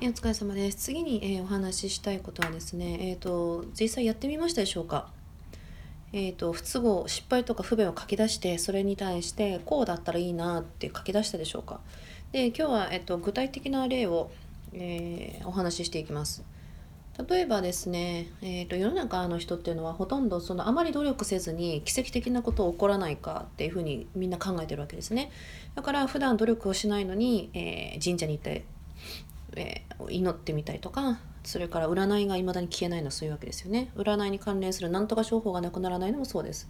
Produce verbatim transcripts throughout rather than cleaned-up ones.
えーお疲れ様です。次に、えーお話ししたいことはですね、えーと、実際やってみましたでしょうか。えーと、不都合、失敗とか不便を書き出して、それに対してこうだったらいいなって書き出したでしょうか。で、今日は、えーと、具体的な例を、えーお話ししていきます。例えばですね、えーと、世の中の人っていうのはほとんどそのあまり努力せずに奇跡的なこと起こらないかっていうふうにみんな考えてるわけですね。だから普段努力をしないのに、えー神社に行ってえー祈ってみたりとか、それから占いが未だに消えないのはそういうわけですよね。占いに関連するなんとか商法がなくならないのもそうです。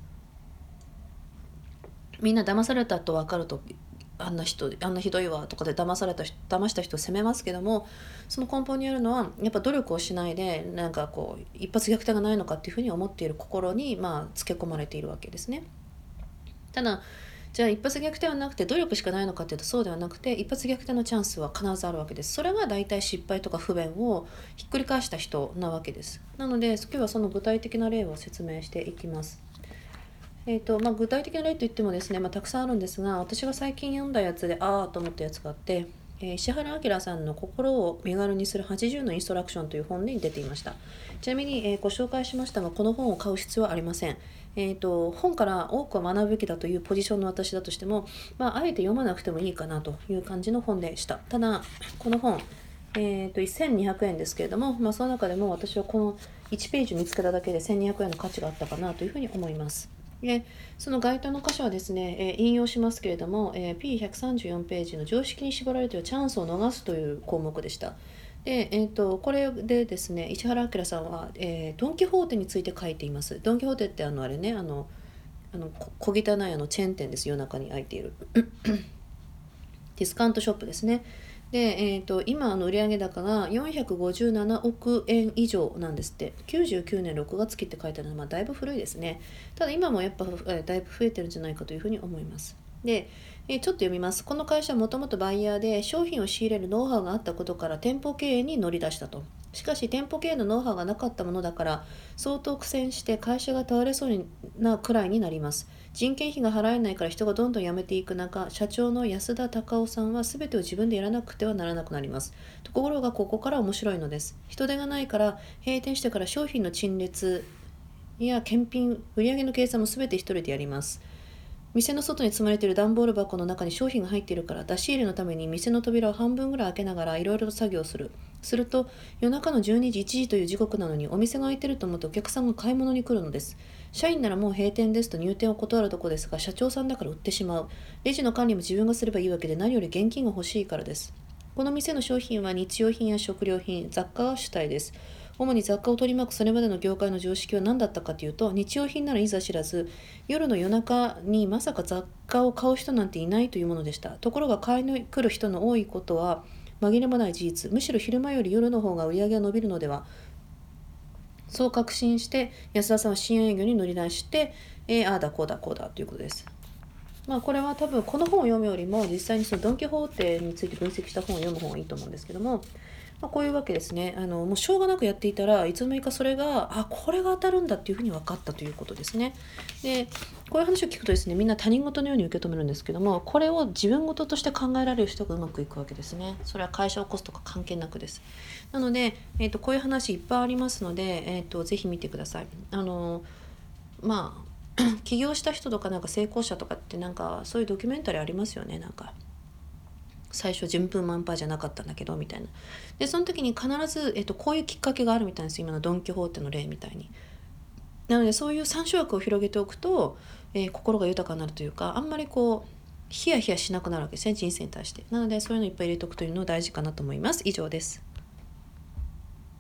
みんな騙されたと分かると、あんな人あんなひどいわとかで騙された騙した人を責めますけども、その根本にあるのはやっぱ努力をしないで、なんかこう一発逆転がないのかっていうふうに思っている心に、まあつけ込まれているわけですね。ただじゃあ一発逆転はなくて努力しかないのかっていうと、そうではなくて、一発逆転のチャンスは必ずあるわけです。それが大体失敗とか不便をひっくり返した人なわけです。なので今日はその具体的な例を説明していきます。えーとまあ、具体的な例といってもですね、まあ、たくさんあるんですが、私が最近読んだやつでああと思ったやつがあって、えー石原明さんの心を身軽にするはちじゅうのインストラクションという本に出ていました。ちなみに、えーご紹介しましたが、この本を買う必要はありません。えーと、本から多くは学ぶべきだというポジションの私だとしても、まあ、あえて読まなくてもいいかなという感じの本でした。ただこの本、えーとせんにひゃくえんですけれども、まあ、その中でも私はこのいちページ見つけただけでせんにひゃくえんの価値があったかなというふうに思います。でその該当の箇所はですね、えー引用しますけれども、えー、ピーひゃくさんじゅうよん ページの常識に縛られているチャンスを逃すという項目でした。で、えー、とこれでですね、石原明さんは、えードン・キホーテについて書いています。ドン・キホーテってあのあれね、あのあの小汚いあのチェーン店です。夜中に開いているディスカウントショップですね。で、えー、と今あの売上高がよんひゃくごじゅうななおくえん以上なんですって。きゅうじゅうきゅうねんろくがつ期って書いてあるのは、まあ、だいぶ古いですね。ただ今もやっぱ、えーだいぶ増えてるんじゃないかというふうに思います。で、えーちょっと読みます。この会社はもともとバイヤーで商品を仕入れるノウハウがあったことから店舗経営に乗り出したと。しかし店舗経営のノウハウがなかったものだから相当苦戦して会社が倒れそうなくらいになります。人件費が払えないから人がどんどん辞めていく中、社長の安田隆夫さんは全てを自分でやらなくてはならなくなります。ところがここから面白いのです。人手がないから閉店してから商品の陳列や検品、売上の計算も全て一人でやります。店の外に積まれている段ボール箱の中に商品が入っているから、出し入れのために店の扉を半分ぐらい開けながらいろいろと作業する。すると夜中のじゅうにじいちじという時刻なのにお店が開いていると思ってお客さんが買い物に来るのです。社員ならもう閉店ですと入店を断るところですが、社長さんだから売ってしまう。レジの管理も自分がすればいいわけで、何より現金が欲しいからです。この店の商品は日用品や食料品、雑貨が主体です。主に雑貨を取り巻くそれまでの業界の常識は何だったかというと、日用品ならいざ知らず、夜の夜中にまさか雑貨を買う人なんていないというものでした。ところが買いに来る人の多いことは紛れもない事実。むしろ昼間より夜の方が売り上げが伸びるのでは、そう確信して安田さんは深夜営業に乗り出して、えー、ああだこうだこうだということです。まあこれは多分この本を読むよりも実際にそのドン・キホーテについて分析した本を読む方がいいと思うんですけども、まあ、こういうわけですね。あのもうしょうがなくやっていたらいつの間にかそれがあこれが当たるんだっていうふうに分かったということですね。でこういう話を聞くとですね、みんな他人事のように受け止めるんですけども、これを自分事として考えられる人がうまくいくわけですね。それは会社を起こすとか関係なくです。なので、えー、とこういう話いっぱいありますので、えー、とぜひ見てください。あのまあ起業した人とかなんか成功者とかってなんかそういうドキュメンタリーありますよね。なんか最初順風満帆じゃなかったんだけどみたいな。でその時に必ず、えっと、こういうきっかけがあるみたいです。今のドン・キホーテの例みたいに。なのでそういう参照枠を広げておくと、えー心が豊かになるというか、あんまりこうヒヤヒヤしなくなるわけですね、人生に対して。なのでそういうのいっぱい入れておくというの大事かなと思います。以上です。